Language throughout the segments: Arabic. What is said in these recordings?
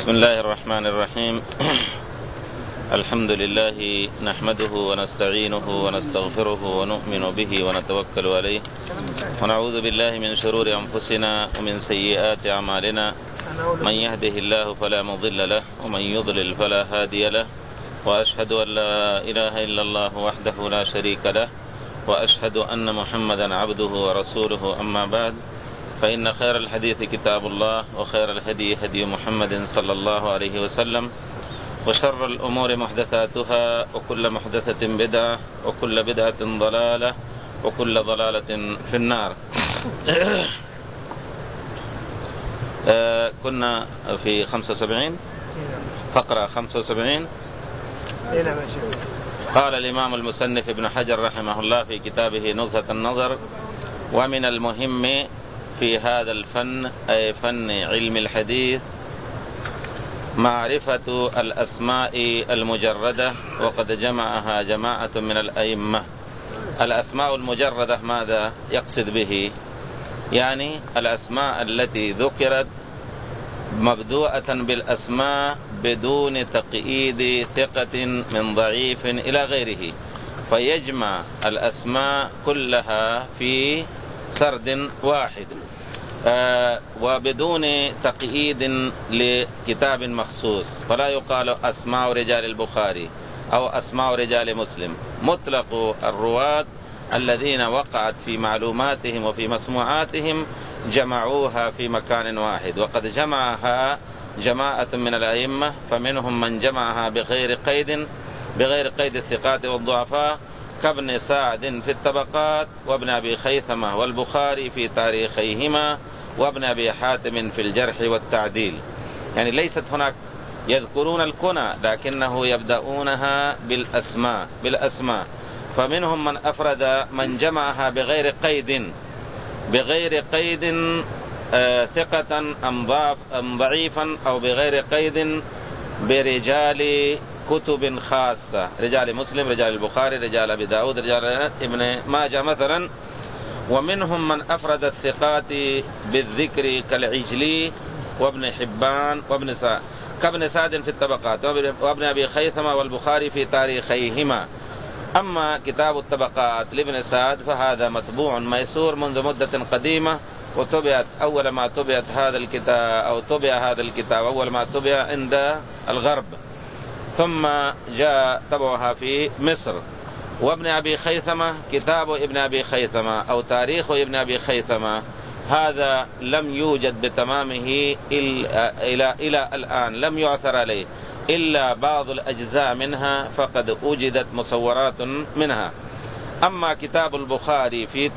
بسم الله الرحمن الرحيم. الحمد لله نحمده ونستعينه ونستغفره ونؤمن به ونتوكل عليه ونعوذ بالله من شرور أنفسنا ومن سيئات أعمالنا. من يهده الله فلا مضل له ومن يضلل فلا هادي له، وأشهد أن لا إله إلا الله وحده لا شريك له، وأشهد أن محمدا عبده ورسوله. أما بعد، فإن خير الحديث كتاب الله، وخير الهدي هدي محمد صلى الله عليه وسلم، وشر الأمور محدثاتها، وكل محدثة بدعة، وكل بدعة ضلالة، وكل ضلالة في النار. كنا في 75 فقرة 75. قال الإمام المصنف ابن حجر رحمه الله في كتابه نزهة النظر: ومن المهم في هذا الفن، أي فن علم الحديث، معرفة الأسماء المجردة، وقد جمعها جماعة من الأئمة. الأسماء المجردة ماذا يقصد به؟ يعني الأسماء التي ذكرت مبدوءة بالأسماء بدون تقييد ثقة من ضعيف إلى غيره، فيجمع الأسماء كلها في سرد واحد، وبدون تقييد لكتاب مخصوص. فلا يقال أسماء رجال البخاري أو أسماء رجال مسلم، مطلق الرواة الذين وقعت في معلوماتهم وفي مسموعاتهم جمعوها في مكان واحد، وقد جمعها جماعة من الأئمة، فمنهم من جمعها بغير قيد الثقات والضعفاء، كابن سعد في الطبقات، وابن أبي خيثمة والبخاري في تاريخيهما، وابن أبي حاتم في الجرح والتعديل. يعني ليست هناك يذكرون الكنى، لكنه يبدأونها بالأسماء. فمنهم من أفرد، من جمعها بغير قيد ثقة أم ضعيفا، أو بغير قيد برجال كتب خاصة، رجال مسلم، رجال البخاري، رجال أبي داود، رجال ابن ماجه مثلا. ومنهم من أفرد الثقات بالذكر كالعجلي وابن حبان وابن سعد، كابن سعد في الطبقات، وابن أبي خيثمة والبخاري في تاريخيهما. أما كتاب الطبقات لابن سعد فهذا مطبوع ميسور منذ مدة قديمة، وطبعت أول ما طبع هذا الكتاب أول ما طبع عند الغرب، ثم جاء طبعها في مصر. وابن أبي خيثمة، كتاب ابن أبي خيثمة أو تاريخ ابن أبي خيثمة، هذا لم يوجد بتمامه إلى الآن، لم يعثر عليه إلا بعض الأجزاء منها، فقد وجدت مصورات منها. أما كتاب البخاري في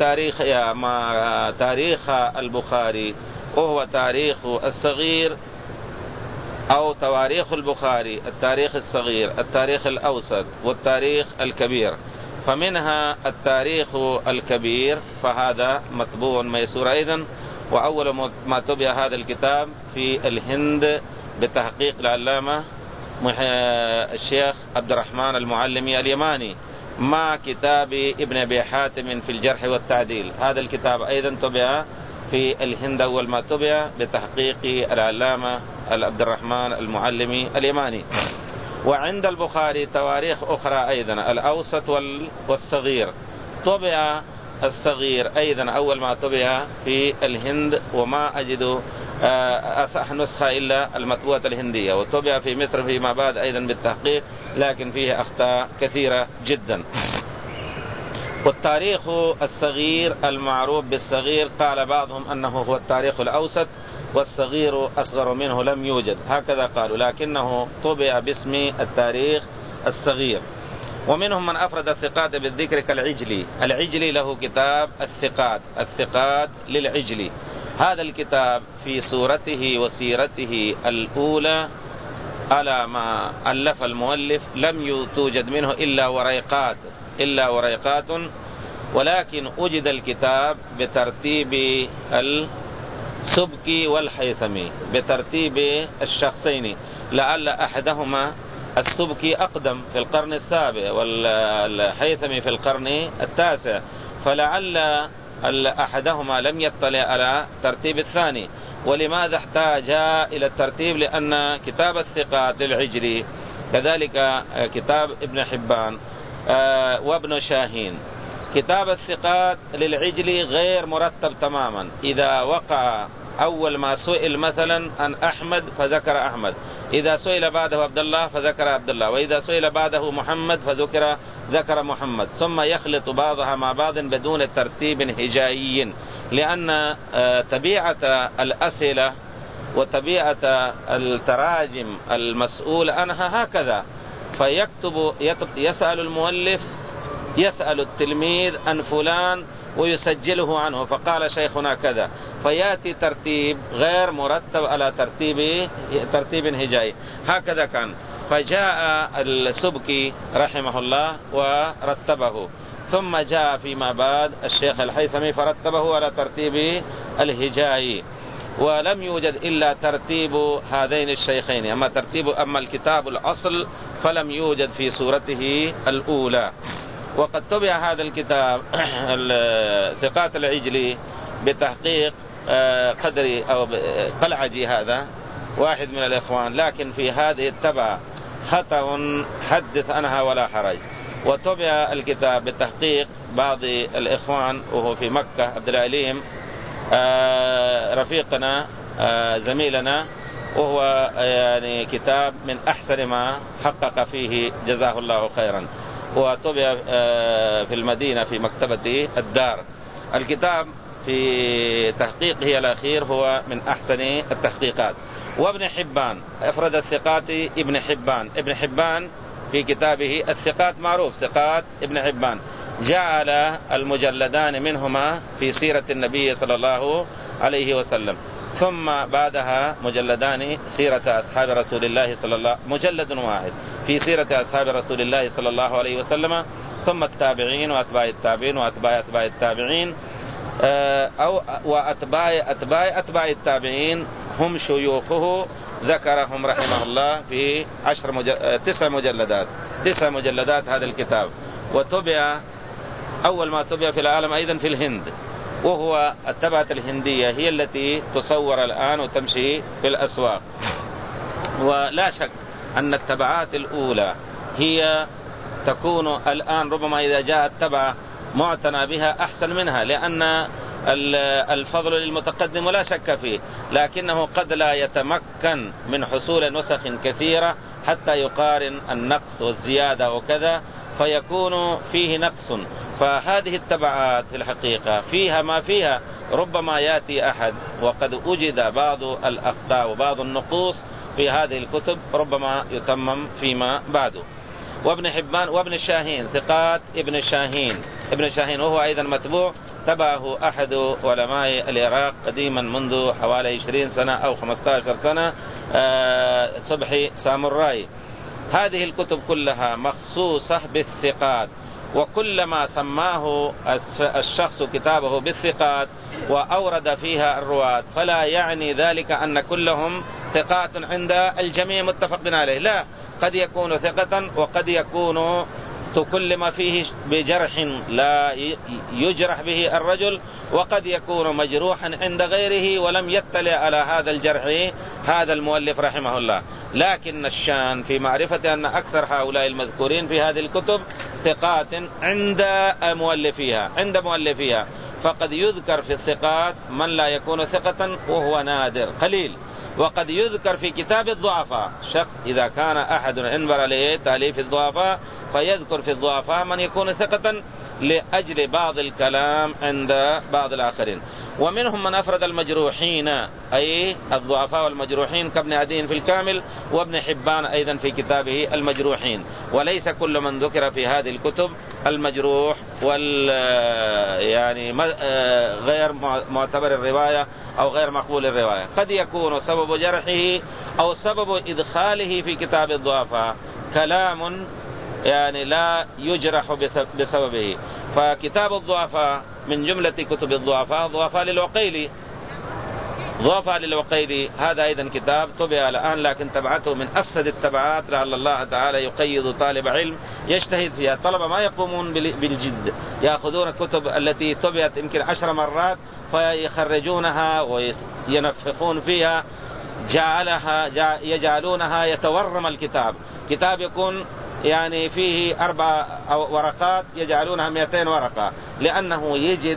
تاريخ البخاري، وهو تاريخ الصغير أو تواريخ البخاري، التاريخ الصغير، التاريخ الأوسط، والتاريخ الكبير. فمنها التاريخ الكبير، فهذا مطبوع ميسور أيضا. وأول ما طبع هذا الكتاب في الهند بتحقيق العلامة الشيخ عبد الرحمن المعلمي اليماني، مع كتاب ابن أبي حاتم في الجرح والتعديل. هذا الكتاب أيضا طبع في الهند أول ما طبع بتحقيق العلامة عبد الرحمن المعلمي اليماني. وعند البخاري تواريخ أخرى أيضا، الأوسط والصغير. طبع الصغير أيضا أول ما طبع في الهند، وما أجد أصح نسخة إلا المطبوعة الهندية، وطبع في مصر فيما بعد أيضا بالتحقيق، لكن فيه أخطاء كثيرة جدا. والتاريخ الصغير المعروف بالصغير، قال بعضهم أنه هو التاريخ الأوسط، والصغير أصغر منه لم يوجد، هكذا قالوا، لكنه طبع باسم التاريخ الصغير. ومنهم من أفرد الثقات بالذكر كالعجلي. العجلي له كتاب الثقات للعجلي. هذا الكتاب في صورته وسيرته الأولى على ما ألف المؤلف لم توجد منه إلا وريقات، ولكن وجد الكتاب بترتيب السبكي والحيثمي، بترتيب الشخصين، لعل أحدهما السبكي أقدم في القرن السابع والحيثمي في القرن التاسع، فلعل أحدهما لم يطلع على ترتيب الثاني. ولماذا احتاج إلى الترتيب؟ لأن كتاب الثقات للعجلي كذلك كتاب ابن حبان وابن شاهين. كتاب الثقات للعجلي غير مرتب تماما. إذا وقع أول ما سئل مثلا عن أحمد فذكر أحمد، إذا سئل بعده عبد الله فذكر عبد الله، وإذا سئل بعده محمد ذكر محمد، ثم يخلط بعضها مع بعض بدون ترتيب هجائي، لأن طبيعة الأسئلة وطبيعة التراجم المسؤول عنها هكذا. يسأل المؤلف، يسأل التلميذ عن فلان ويسجله عنه فقال شيخنا كذا، فيأتي ترتيب غير مرتب على ترتيب هجائي. هكذا كان، فجاء السبكي رحمه الله ورتبه، ثم جاء فيما بعد الشيخ الهيثمي فرتبه على ترتيب الهجائي، ولم يوجد إلا ترتيب هذين الشيخين. أما الكتاب الأصل فلم يوجد في صورته الأولى. وقد طبع هذا الكتاب ثقات العجلي بتحقيق قدري أو قلعجي، هذا واحد من الإخوان، لكن في هذه الطبعة خطأ حدث عنها ولا حرج. وطبع الكتاب بتحقيق بعض الإخوان وهو في مكة، عبد العليم رفيقنا زميلنا، وهو يعني كتاب من أحسن ما حقق فيه جزاه الله خيرا. وطبع في المدينة في مكتبة الدار. الكتاب في تحقيقه الأخير هو من أحسن التحقيقات. وابن حبان أفرد الثقات ابن حبان في كتابه الثقات معروف، ثقات ابن حبان، جعل المجلدان منهما في سيرة النبي صلى الله عليه وسلم، ثم بعدها مجلدان سيرة أصحاب رسول الله مجلد واحد في سيرة أصحاب رسول الله صلى الله عليه وسلم، ثم التابعين وأتباع التابعين وأتباع التابعين وأتباع التابعين هم شيوخه، ذكرهم رحمه الله في 9 مجلدات هذا الكتاب. وطبع أول ما طبع في العالم أيضا في الهند، وهو الطبعة الهندية هي التي تصور الآن وتمشي في الأسواق. ولا شك أن الطبعات الأولى هي تكون الآن ربما إذا جاءت طبعة معتنى بها أحسن منها، لأن الفضل للمتقدم ولا شك فيه، لكنه قد لا يتمكن من حصول نسخ كثيرة حتى يقارن النقص والزيادة وكذا، فيكون فيه نقص. فهذه الطبعات في الحقيقة فيها ما فيها، ربما يأتي أحد وقد وجد بعض الأخطاء وبعض النقوص في هذه الكتب ربما يتمم فيما بعد. وابن حبان وابن شاهين، ثقات ابن شاهين وهو أيضا متبوع، تبعه أحد علماء العراق قديما منذ حوالي 20 سنة أو 15 سنة، صبحي ساموراي. هذه الكتب كلها مخصوصة بالثقات، وكلما سماه الشخص كتابه بالثقات وأورد فيها الرواة فلا يعني ذلك أن كلهم ثقات عند الجميع متفق عليه، لا، قد يكون ثقة وقد يكون تكلم فيه بجرح لا يجرح به الرجل، وقد يكون مجروحا عند غيره ولم يطلع على هذا الجرح هذا المؤلف رحمه الله. لكن الشان في معرفة أن أكثر هؤلاء المذكورين في هذه الكتب ثقات عند مؤلفيها، فقد يذكر في الثقات من لا يكون ثقة وهو نادر قليل، وقد يذكر في كتاب الضعفاء شخص إذا كان أحد انبر لتأليف الضعفاء فيذكر في الضعفاء من يكون ثقة لأجل بعض الكلام عند بعض الآخرين. ومنهم من أفرد المجروحين، أي الضعفاء والمجروحين، كابن عدي في الكامل، وابن حبان أيضا في كتابه المجروحين. وليس كل من ذكر في هذه الكتب المجروح يعني غير معتبر الرواية أو غير مقبول الرواية، قد يكون سبب جرحه أو سبب إدخاله في كتاب الضعفاء كلام يعني لا يجرح بسببه. فكتاب الضعفاء من جملة كتب الضعفاء ضعفاء للعقيلي، ضعفاء للعقيلي هذا أيضا كتاب طبع الآن، لكن تبعته من أفسد التبعات، لعل الله تعالى يقيد طالب علم يجتهد فيها. الطلبة ما يقومون بالجد، يأخذون الكتب التي طبعت يمكن 10 مرات فيخرجونها وينفخون فيها، يجعلونها يتورم الكتاب. كتاب يكون يعني فيه 4 ورقات يجعلونها 200 ورقة، لأنه يجد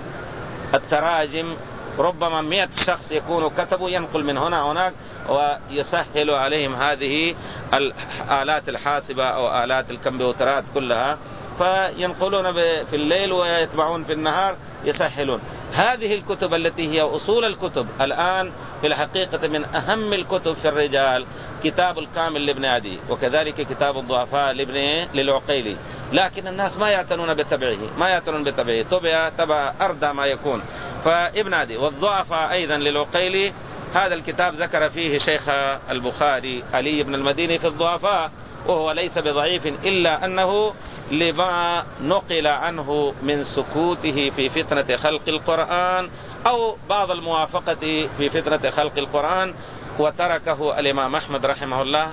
التراجم ربما 100 شخص يكونوا كتبوا، ينقل من هنا هناك ويسهل عليهم هذه الآلات الحاسبة أو آلات الكمبيوترات كلها، فينقلون في الليل ويتبعون في النهار، يسهلون. هذه الكتب التي هي أصول الكتب الآن في الحقيقة من أهم الكتب في الرجال كتاب الكامل لابن عدي، وكذلك كتاب الضعفاء للعقيلي، لكن الناس ما يعتنون بتبعه، تبع أردى ما يكون. فابن عدي والضعفاء أيضا للعقيلي، هذا الكتاب ذكر فيه شيخ البخاري علي بن المديني في الضعفاء، وهو ليس بضعيف إلا أنه لما نقل عنه من سكوته في فتنة خلق القرآن أو بعض الموافقة في فتنة خلق القرآن، وتركه الإمام أحمد رحمه الله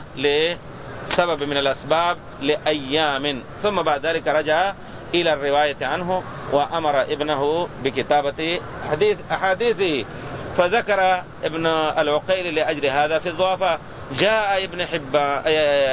لسبب من الأسباب لأيام، ثم بعد ذلك رجع إلى الرواية عنه وأمر ابنه بكتابة أحاديثه. فذكر ابن العقيلي لأجل هذا في الضعفاء. جاء ابن حبان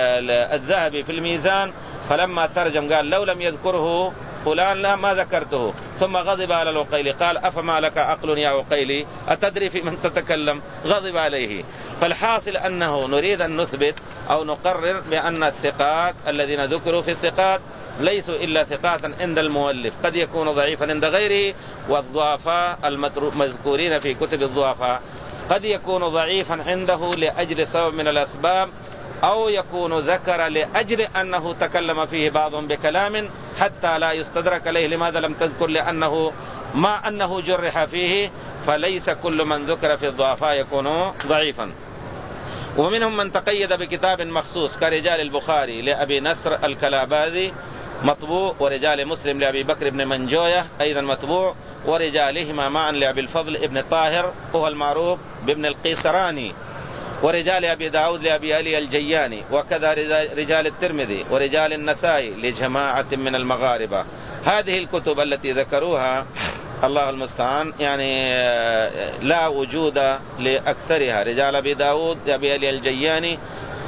الذهبي في الميزان فلما ترجم قال لو لم يذكره فلان لا ما ذكرته، ثم غضب على العقيلي قال أفما لك عقل يا عقيلي أتدري في من تتكلم؟ غضب عليه. فالحاصل أنه نريد أن نثبت أو نقرر بأن الثقات الذين ذكروا في الثقات ليسوا إلا ثقات عند المؤلف، قد يكون ضعيفا عند غيره. والضعفاء المذكورين في كتب الضعفاء قد يكون ضعيفا عنده لأجل سبب من الأسباب، أو يكون ذكر لأجل أنه تكلم فيه بعضهم بكلام حتى لا يستدرك عليه. لماذا لم تذكر؟ لأنه ما أنه جرح فيه، فليس كل من ذكر في الضعفاء يكون ضعيفا. ومنهم من تقيد بكتاب مخصوص كرجال البخاري لأبي نصر الكلاباذي مطبوع، ورجال مسلم لأبي بكر بن منجوية أيضا مطبوع، ورجالهما معا لأبي الفضل ابن طاهر وهو المعروف بابن القيسراني، ورجال أبي داود لأبي علي الجياني، وكذا رجال الترمذي ورجال النسائي لجماعة من المغاربة. هذه الكتب التي ذكروها الله المستعان يعني لا وجود لأكثرها. رجال أبي داود لأبي علي الجياني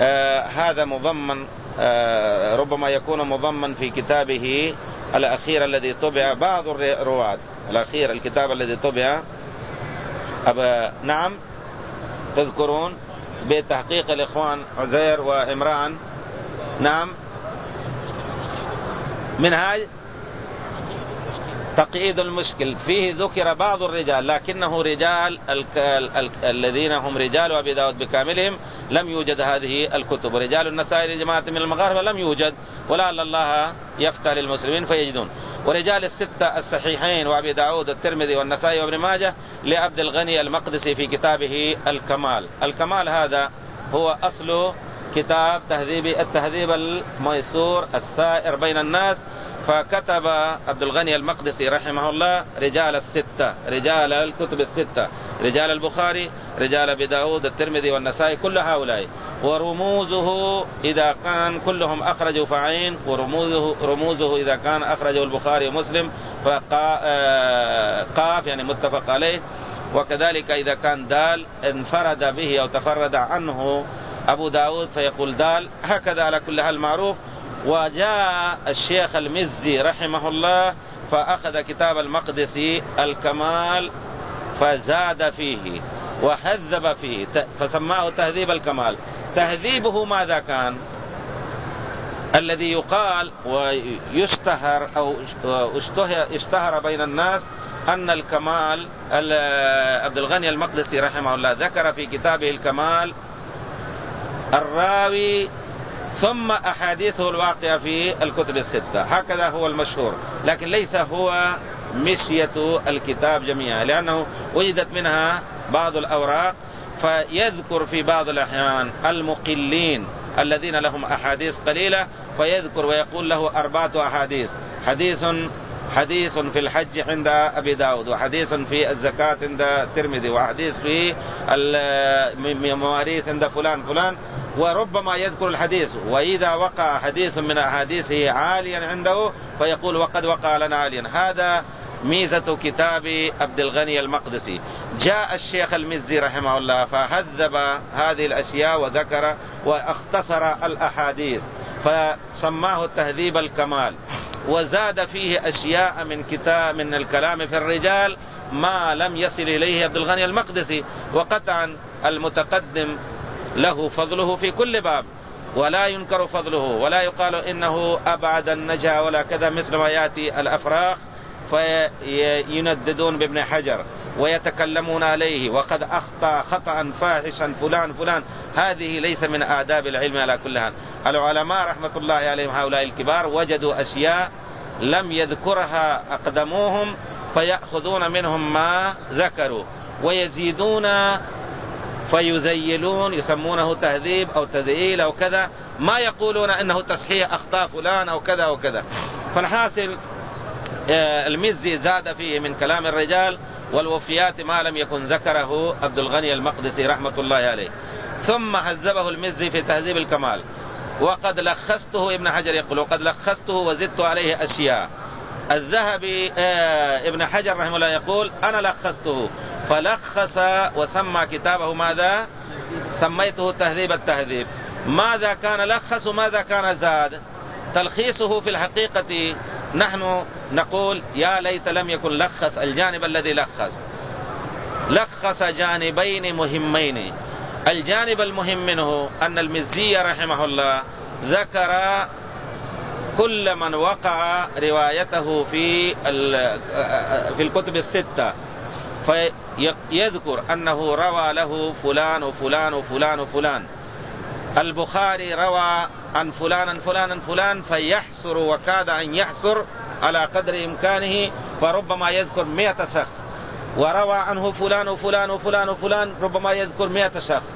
هذا مضمن، ربما يكون مضمن في كتابه الأخير الذي طبع بعض الرواة الأخير، الكتاب الذي طبع نعم تذكرون بتحقيق الإخوان عزير وإمران، نعم منهاج تقييد المشكل، فيه ذكر بعض الرجال لكنه رجال الذين هم رجال أبي داود بكاملهم لم يوجد هذه الكتب. رجال النسائي لجماعة من المغاربة لم يوجد، ولعل الله يفتح للمسلمين فيجدون. ورجال الستة الصحيحين وأبي داود الترمذي والنسائي وابن ماجه لعبد الغني المقدسي في كتابه الكمال. الكمال هذا هو أصل كتاب التهذيب الميسور السائر بين الناس. فكتب عبد الغني المقدسي رحمه الله رجال الستة، رجال الكتب الستة، رجال البخاري، رجال أبي داود الترمذي والنسائي، كل هؤلاء. ورموزه إذا كان كلهم أخرجوا فعين، ورموزه إذا كان أخرجوا البخاري ومسلم فقاف يعني متفق عليه. وكذلك إذا كان دال انفرد به أو تفرد عنه أبو داود فيقول دال، هكذا على كل حال معروف. وجاء الشيخ المزي رحمه الله فأخذ كتاب المقدسي الكمال فزاد فيه وهذب فيه فسماه تهذيب الكمال. تهذيبه ماذا كان؟ الذي يقال ويشتهر أو اشتهر بين الناس أن الكمال عبد الغني المقدسي رحمه الله ذكر في كتابه الكمال الراوي ثم أحاديثه الواقعة في الكتب الستة، هكذا هو المشهور، لكن ليس هو مشية الكتاب جميعا، لأنه وجدت منها بعض الأوراق فيذكر في بعض الأحيان المقلين الذين لهم أحاديث قليلة فيذكر ويقول له 4 أحاديث، حديث حديث في الحج عند أبي داود، وحديث في الزكاة عند الترمذي، وحديث في المواريث عند فلان فلان، وربما يذكر الحديث، وإذا وقع حديث من أحاديثه عاليا عنده فيقول وقد وقع لنا عاليا. هذا ميزة كتاب عبد الغني المقدسي. جاء الشيخ المزي رحمه الله فهذب هذه الأشياء وذكر واختصر الأحاديث فسماه تهذيب الكمال، وزاد فيه أشياء من الكلام في الرجال ما لم يصل إليه عبد الغني المقدسي. وقطعا المتقدم له فضله في كل باب، ولا ينكر فضله، ولا يقال إنه أبعد النجا ولا كذا، مثل ما يأتي الأفراخ فينددون بابن حجر ويتكلمون عليه وقد أخطأ خطأ فاحشا فلان فلان. هذه ليس من آداب العلم. على كل حال العلماء رحمة الله عليهم هؤلاء الكبار وجدوا أشياء لم يذكرها أقدموهم فيأخذون منهم ما ذكروا ويزيدون فيذيلون، يسمونه تهذيب أو تذييل أو كذا، ما يقولون أنه تصحيح أخطاء فلان أو كذا وكذا. فالحاصل المزي زاد فيه من كلام الرجال والوفيات ما لم يكن ذكره عبد الغني المقدسي رحمة الله عليه. ثم هذبه المزي في تهذيب الكمال، وقد لخصته ابن حجر يقول وقد لخصته وزدت عليه أشياء. الذهبي ابن حجر رحمه الله يقول أنا لخصته، فلخص وسمى كتابه ماذا؟ سميته تهذيب التهذيب. ماذا كان لخص وماذا كان زاد؟ تلخيصه في الحقيقة نحن نقول يا ليت لم يكن لخص الجانب الذي لخص جانبين مهمين. الجانب المهم منه أن المزي رحمه الله ذكر كل من وقع روايته في الكتب الستة، فيذكر أنه روى له فلان وفلان وفلان وفلان. البخاري روى عن فلان فيحصر وكاد أن يحصر على قدر إمكانه، فربما يذكر 100 شخص، وروى عنه فلان وفلان وفلان وفلان ربما يذكر 100 شخص.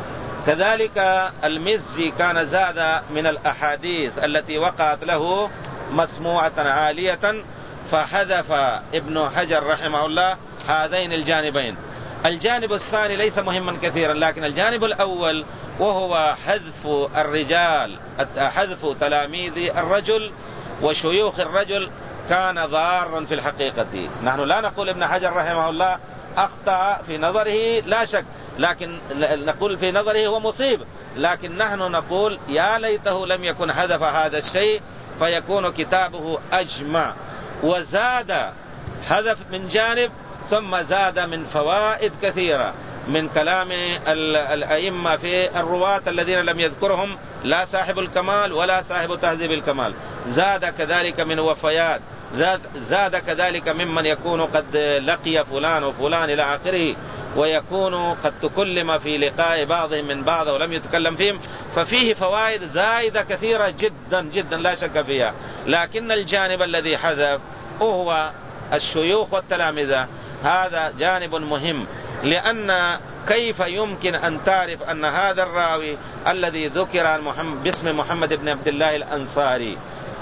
كذلك المزي كان زاد من الأحاديث التي وقعت له مسموعة عالية، فحذف ابن حجر رحمه الله هذين الجانبين. الجانب الثاني ليس مهما كثيرا، لكن الجانب الأول وهو حذف الرجال، حذف تلاميذ الرجل وشيوخ الرجل كان ضارا في الحقيقة. نحن لا نقول ابن حجر رحمه الله أخطأ في نظره لا شك، لكن نقول في نظره هو مصيب، لكن نحن نقول يا ليته لم يكن حذف هذا الشيء فيكون كتابه أجمع. وزاد حذف من جانب ثم زاد من فوائد كثيرة من كلام الأئمة في الرواة الذين لم يذكرهم لا صاحب الكمال ولا صاحب تهذيب الكمال. زاد كذلك من وفيات، زاد كذلك ممن يكون قد لقي فلان وفلان إلى آخره، ويكون قد تكلم في لقاء بعضهم من بعض ولم يتكلم فيهم. ففيه فوائد زائدة كثيرة جدا جدا لا شك فيها. لكن الجانب الذي حذف هو الشيوخ والتلامذة، هذا جانب مهم، لأن كيف يمكن أن تعرف أن هذا الراوي الذي ذكر باسم محمد بن عبد الله الأنصاري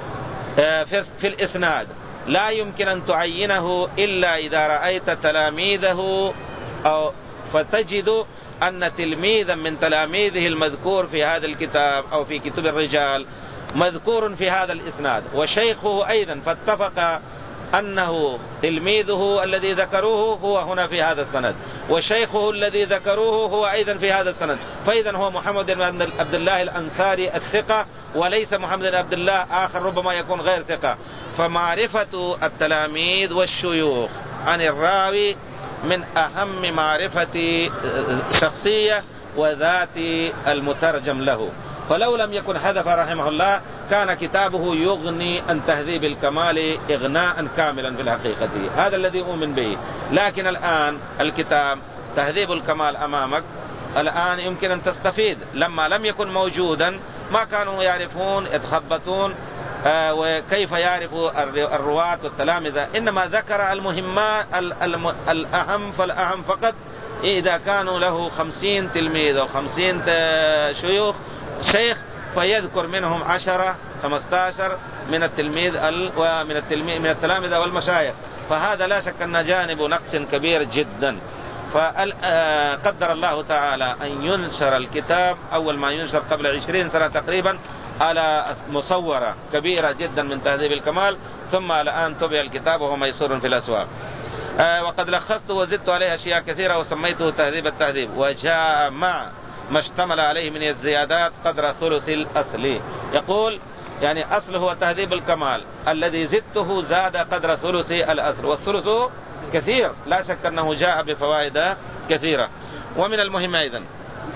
في الإسناد لا يمكن أن تعينه إلا إذا رأيت تلاميذه، أو فتجد أن تلميذا من تلاميذه المذكور في هذا الكتاب أو في كتب الرجال مذكور في هذا الإسناد، وشيخه أيضا، فاتفق أنه تلميذه الذي ذكروه هو هنا في هذا السند، وشيخه الذي ذكروه هو أيضا في هذا السند. فإذا هو محمد بن عبد الله الأنصاري الثقة، وليس محمد بن عبد الله آخر ربما يكون غير ثقة. فمعرفة التلاميذ والشيوخ عن الراوي من أهم معرفة شخصية وذات المترجم له. فلو لم يكن حذف رحمه الله كان كتابه يغني عن تهذيب الكمال إغناء كاملا في الحقيقة، هذا الذي أؤمن به. لكن الآن الكتاب تهذيب الكمال أمامك، الآن يمكن أن تستفيد. لما لم يكن موجودا ما كانوا يعرفون، يتخبطون وكيف يعرفوا الرواة والتلامذة، إنما ذكر المهمات الأهم فالأهم فقط. إذا كانوا له 50 تلميذ أو 50 شيخ فيذكر منهم 10 15 من التلميذ من التلامذة والمشايخ، فهذا لا شك أن جانب نقص كبير جدا. فقدر الله تعالى أن ينشر الكتاب أول ما ينشر قبل 20 سنة تقريبا على مصورة كبيرة جدا من تهذيب الكمال، ثم الآن طبع الكتاب وهو ميسور في الأسواق. وقد لخصته وزدت عليه أشياء كثيرة وسميته تهذيب التهذيب، وجاء مع ما اشتمل عليه من الزيادات قدر ثلث الأصل. يقول يعني أصله هو تهذيب الكمال، الذي زدته زاد قدر ثلث الأصل، والثلث كثير لا شك أنه جاء بفوائد كثيرة. ومن المهم أيضا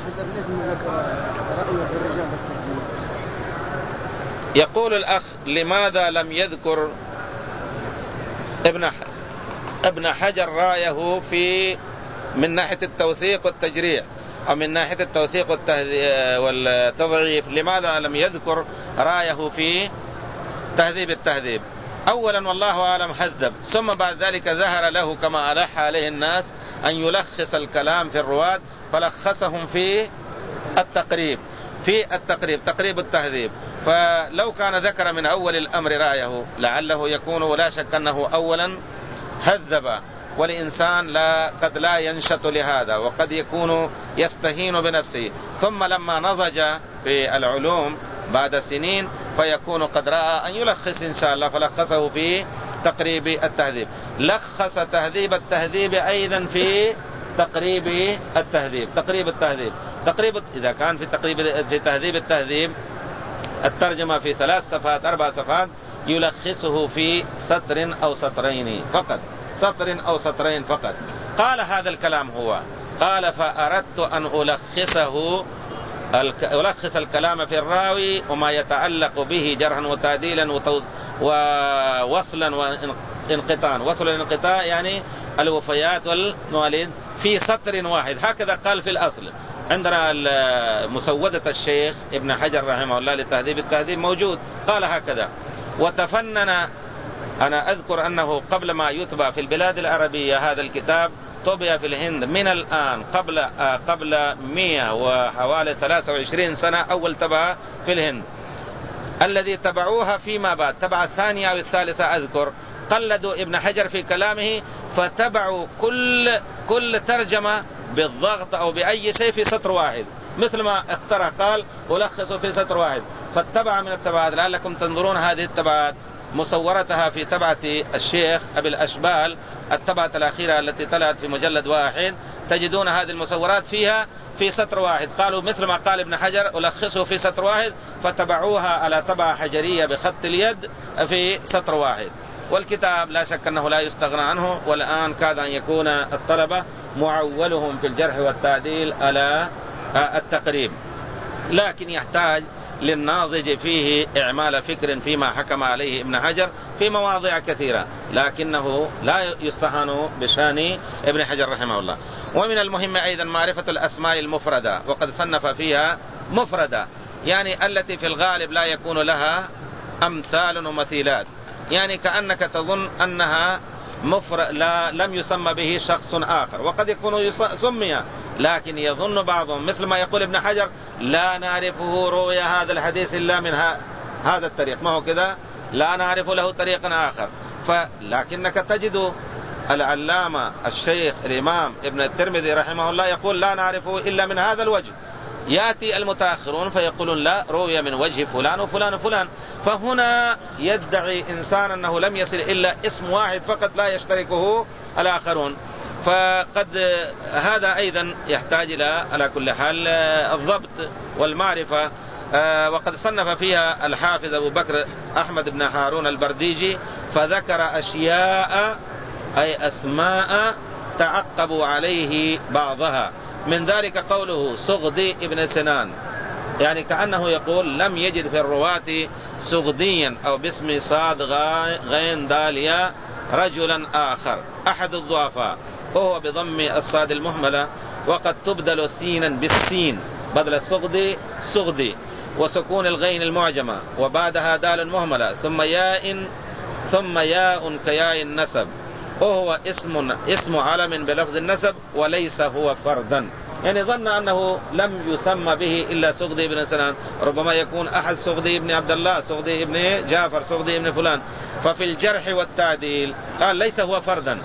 يقول الأخ لماذا لم يذكر ابن حجر رأيه في من ناحية التوثيق والتجريع أو من ناحية التوثيق والتضعيف، لماذا لم يذكر رأيه في تهذيب التهذيب؟ أولا والله أعلم هذب، ثم بعد ذلك ظهر له كما ألح عليه الناس أن يلخص الكلام في الرواة، فلخصهم في تقريب التهذيب. فلو كان ذكر من أول الأمر رأيه لعله يكون، ولا شك أنه أولا هذب، والإنسان قد لا ينشط لهذا، وقد يكون يستهين بنفسه، ثم لما نضج في العلوم بعد سنين فيكون قد رأى أن يلخص إن شاء الله، فلخصه في تقريب التهذيب. لخص تهذيب التهذيب أيضا في تقريب التهذيب. إذا كان في تهذيب التهذيب الترجمة في 3 صفحات 4 صفحات، يلخصه في سطر أو سطرين فقط. قال هذا الكلام هو قال فأردت أن ألخص الكلام في الراوي وما يتعلق به جرحا وتعديلا ووصلا وانقطاعا. وصل الانقطاع يعني الوفيات والمواليد في سطر واحد، هكذا قال في الأصل. عندنا مسودة الشيخ ابن حجر رحمه الله لتهذيب التهذيب موجود، قال هكذا. وتفنن، أنا أذكر أنه قبل ما يطبع في البلاد العربية هذا الكتاب طبع في الهند من الآن قبل 100 وحوالي 23 سنة أول طبع في الهند. الذي تبعوها فيما بعد تبع الثانية أو الثالثة أذكر، قلدوا ابن حجر في كلامه، فتبعوا كل ترجمة بالضغط أو بأي شيء في سطر واحد، مثل ما اقترح قال ولخصوا في سطر واحد. فاتبع من التبعات، لعلكم تنظرون هذه التبعات مصورتها في تبعة الشيخ أبي الأشبال، التبعة الأخيرة التي طلعت في مجلد واحد، تجدون هذه المصورات فيها في سطر واحد. قالوا مثل ما قال ابن حجر ألخصه في سطر واحد، فتبعوها على طبعة حجرية بخط اليد في سطر واحد. والكتاب لا شك أنه لا يستغنى عنه، والآن كاد أن يكون الطلبة معولهم في الجرح والتعديل على التقريب، لكن يحتاج للناضج فيه إعمال فكر فيما حكم عليه ابن حجر في مواضع كثيرة، لكنه لا يستهان بشان ابن حجر رحمه الله. ومن المهم أيضا معرفة الأسماء المفردة، وقد صنف فيها مفردة، يعني التي في الغالب لا يكون لها أمثال ومثيلات، يعني كأنك تظن أنها لم يسمى به شخص آخر، وقد يكون سمي، لكن يظن بعضهم مثل ما يقول ابن حجر لا نعرفه روي هذا الحديث إلا من هذا الطريق، ما هو كذا، لا نعرف له طريق آخر. لكنك تجد العلامة الشيخ الإمام ابن الترمذي رحمه الله يقول لا نعرفه إلا من هذا الوجه، يأتي المتأخرون فيقولون لا روي من وجه فلان وفلان وفلان. فهنا يدعي إنسان أنه لم يصل إلا اسم واحد فقط لا يشتركه الآخرون، فقد هذا أيضا يحتاج إلى على كل حال الضبط والمعرفة. وقد صنف فيها الحافظ أبو بكر أحمد بن هارون البرديجي، فذكر أشياء أي أسماء تعقبوا عليه بعضها، من ذلك قوله سغدي ابن سنان، يعني كأنه يقول لم يجد في الرواة سغديا أو باسم صاد غين داليا رجلا آخر أحد الضعفاء، وهو بضم الصاد المهملة، وقد تبدل سينا بالسين بدل السغدي سغدي، وسكون الغين المعجمة وبعدها دال مهملة، ثم ياء كياء النسب، وهو اسم علم بلفظ النسب وليس هو فردا. يعني ظن أنه لم يسمى به إلا سغدي بن سنان، ربما يكون أحد سغدي بن عبد الله، سغدي بن جعفر، سغدي بن فلان. ففي الجرح والتعديل قال ليس هو فردا،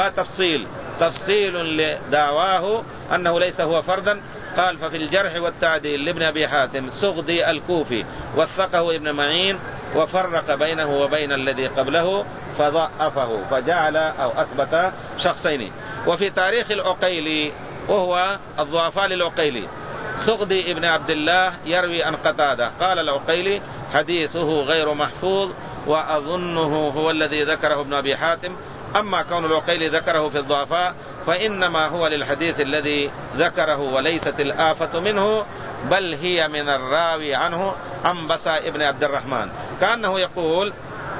تفصيل لدعواه أنه ليس هو فردا. قال ففي الجرح والتعديل لابن أبي حاتم سغدي الكوفي وثقه ابن معين وفرق بينه وبين الذي قبله فضعفه، فجعل أو أثبت شخصين. وفي تاريخ العقيلي وهو الضعفاء للعقيلي سغدي ابن عبد الله يروي عن قتادة قال العقيلي حديثه غير محفوظ وأظنه هو الذي ذكره ابن أبي حاتم. أما كون العقيلي ذكره في الضعفاء فإنما هو للحديث الذي ذكره وليست الآفة منه، بل هي من الراوي عنه عنبسة ابن عبد الرحمن. كأنه يقول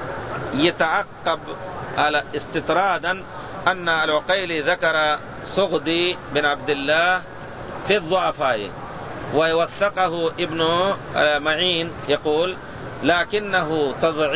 يتعقب على استطرادا أن العقيلي ذكر سغدي بن عبد الله في الضعفاء ويوثقه ابن معين، يقول لكنه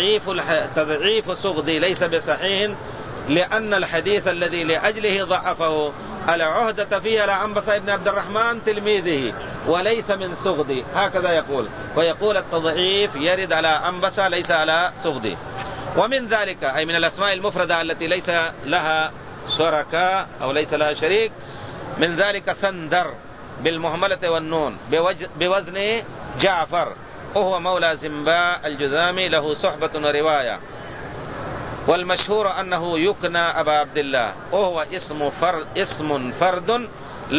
تضعيف سغدي ليس بصحيح، لأن الحديث الذي لأجله ضعفه العهدة فيها لعنبسة ابن عبد الرحمن تلميذه وليس من سغدي، هكذا يقول. ويقول التضعيف يرد على عنبسة ليس على سغدي. ومن ذلك أي من الأسماء المفردة التي ليس لها شركاء أو ليس لها شريك، من ذلك سندر بالمهملة والنون بوزن جعفر، وهو مولى زنباء الجذامي له صحبة ورواية. والمشهور أنه يكنى أبا عبد الله، وهو اسم فرد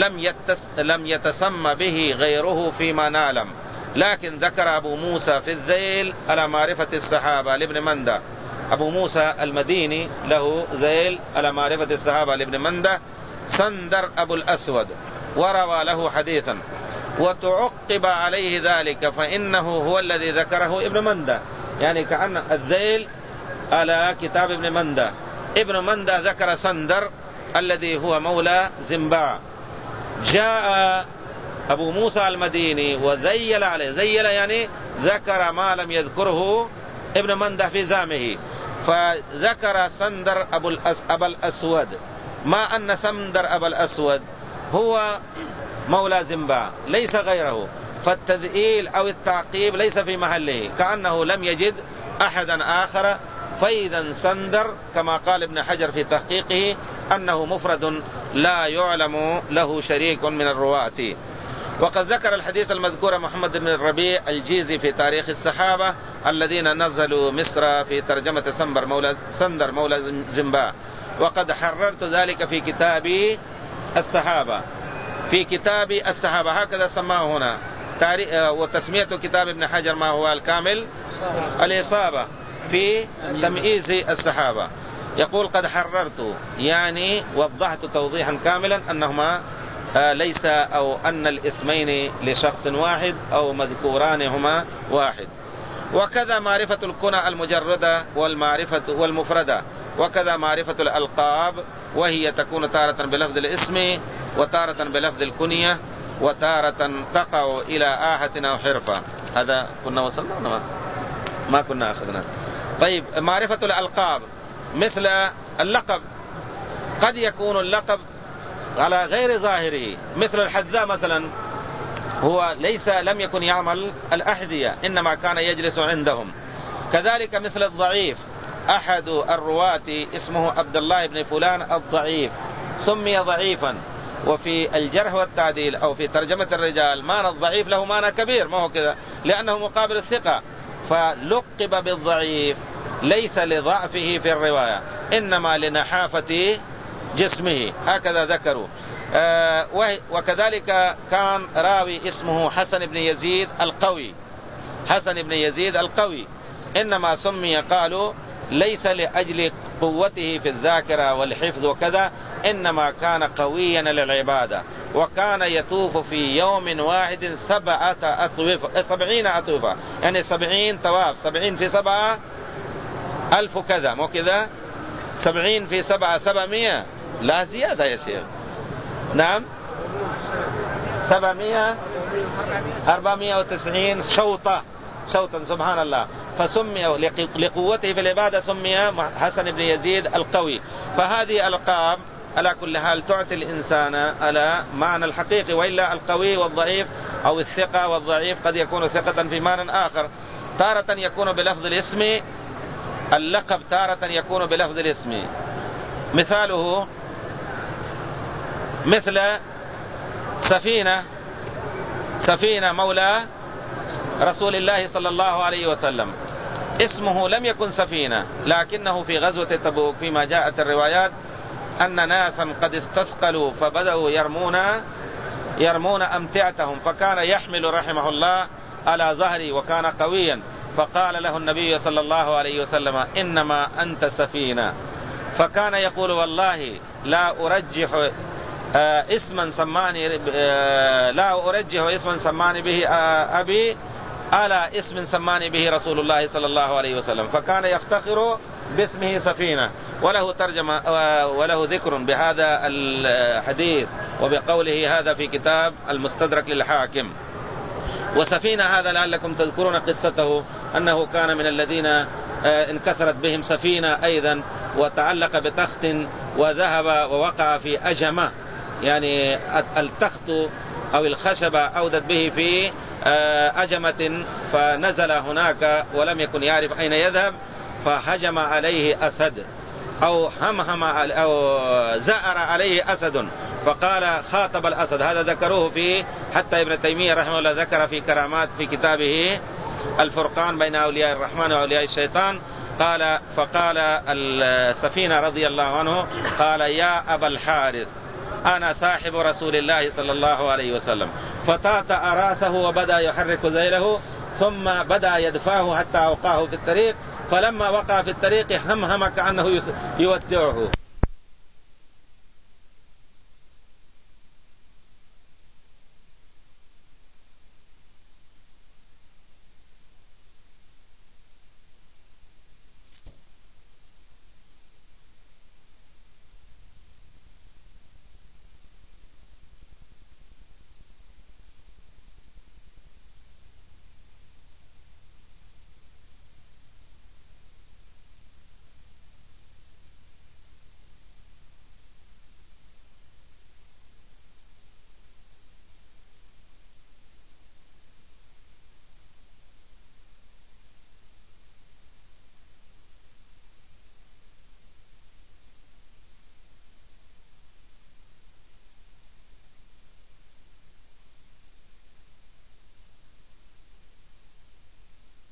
لم يتسمى به غيره فيما نعلم، لكن ذكر أبو موسى في الذيل على معرفة الصحابة لابن مندة. أبو موسى المديني له ذيل على معرفة الصحابة لابن مندة سندر أبو الأسود وروى له حديثا، وتعقب عليه ذلك فإنه هو الذي ذكره ابن مندة، يعني كأن الذيل على كتاب ابن مندة. ابن مندة ذكر سندر الذي هو مولى زنباء. جاء أبو موسى المديني وذيل عليه، ذيل يعني ذكر ما لم يذكره ابن مندة في زامه، فذكر سندر أبا الأسود، ما أن سندر أبا الأسود هو مولى زنباء ليس غيره، فالتذئيل أو التعقيب ليس في محله، كأنه لم يجد أحدا آخر. فإذا سندر كما قال ابن حجر في تحقيقه أنه مفرد لا يعلم له شريك من الرواة. وقد ذكر الحديث المذكور محمد بن الربيع الجيزي في تاريخ الصحابة الذين نزلوا مصر في ترجمة سندر مولى زنباء، وقد حررت ذلك في كتابي الصحابة، هكذا سماه هنا. وتسمية كتاب ابن حجر ما هو الكامل الإصابة في تمييز الصحابة. يقول قد حررت، يعني وضحت توضيحا كاملا أنهما ليس أو أن الاسمين لشخص واحد أو مذكوران هما واحد. وكذا معرفة الكنى المجردة والمعرفة والمفردة، وكذا معرفة الألقاب، وهي تكون تارة بلفظ الاسم وتارة بلفظ الكنية وتارة تقع إلى آحة أو حرفة. هذا كنا وصلنا ما كنا أخذنا. طيب معرفة الألقاب مثل اللقب، قد يكون اللقب على غير ظاهره، مثل الحذاء مثلا هو لم يكن يعمل الأحذية إنما كان يجلس عندهم. كذلك مثل الضعيف، أحد الرواة اسمه عبد الله بن فلان الضعيف سمي ضعيفا. وفي الجرح والتعديل أو في ترجمة الرجال معنى الضعيف له معنى كبير، ما هو كذا، لأنه مقابل الثقة، فلقب بالضعيف ليس لضعفه في الرواية إنما لنحافة جسمه، هكذا ذكروا. وكذلك كان راوي اسمه حسن بن يزيد القوي، إنما سمي قالوا ليس لأجل قوته في الذاكرة والحفظ وكذا، إنما كان قويا للعبادة، وكان يطوف في يوم واحد 70 أطوفة، يعني 70 طواف، 70 في 7 ألف كذا، مو كذا، 70 في 7 700، لا زيادة يا شيخ، نعم 490 شوطا سبحان الله. فسمي لقوته في العبادة سمي حسن بن يزيد القوي. فهذه ألقاب على كل حال تعطي الإنسان على معنى الحقيقي، وإلا القوي والضعيف أو الثقة والضعيف قد يكون ثقة في معنى آخر. تارة يكون بلفظ الاسم اللقب، تارة يكون بلفظ الاسم. مثاله مثل سفينة مولى رسول الله صلى الله عليه وسلم، اسمه لم يكن سفينة، لكنه في غزوة تبوك فيما جاءت الروايات أن ناسا قد استثقلوا فبدأوا يرمون أمتعتهم، فكان يحمل رحمه الله على ظهري وكان قويا، فقال له النبي صلى الله عليه وسلم إنما أنت سفينة. فكان يقول والله لا أرجح اسما سماني به أبي على اسم سماني به رسول الله صلى الله عليه وسلم، فكان يفتخر باسمه سفينة. وله ترجمة وله ذكر بهذا الحديث وبقوله هذا في كتاب المستدرك للحاكم. وسفينة هذا لعلكم تذكرون قصته، أنه كان من الذين انكسرت بهم سفينة أيضا، وتعلق بتخت وذهب ووقع في أجمة، يعني التخت أو الخشبة أودت به في أجمة، فنزل هناك ولم يكن يعرف أين يذهب، فهجم عليه أسد أو همهم أو زأر عليه أسد، فقال خاطب الأسد. هذا ذكروه في حتى ابن تيمية رحمه الله ذكر في كرامات في كتابه الفرقان بين أولياء الرحمن وأولياء الشيطان. فقال السفينة رضي الله عنه قال يا أبا الحارث أنا صاحب رسول الله صلى الله عليه وسلم، فطاطأ رأسه وبدأ يحرك ذيله، ثم بدأ يدفعه حتى أوقعه في الطريق، فلما وقع في الطريق همهم كأنه يودعه.